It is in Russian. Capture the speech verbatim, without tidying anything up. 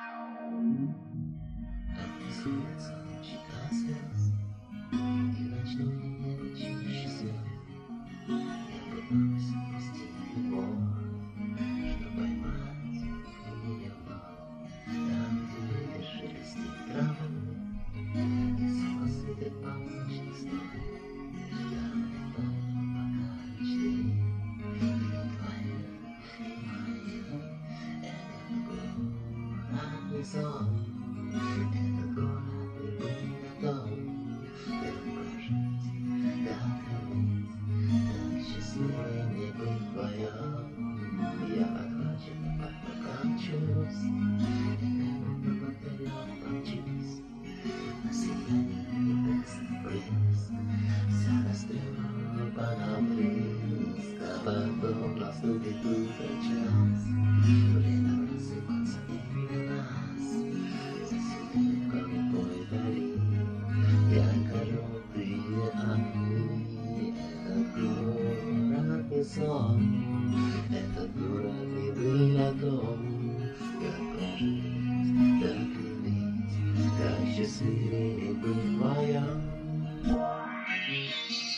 Танцуется чека слез, и ночной небо чище свет. Я пытаюсь спасти его, чтоб поймать ее. Там, где ветер шелестит травой, и солнце светит полночный сной. Там легко, пока мечты твои и мои. Этот город не сон, этот город не дом. Как прожить, как любить, так счастливой мне быть вдвоем. Я подхвачен, покачусь, и как будто повторял, помчусь на сияние небесных близ. Вся растрёпана понавлюсь, а потом наступит утро час. Время просыпаться именно нас, засветит голубой вдали ярко-желтые огни. Этот город не сон, этот город не был о том, как прожить, как любить, как счастливее быть вдвоем.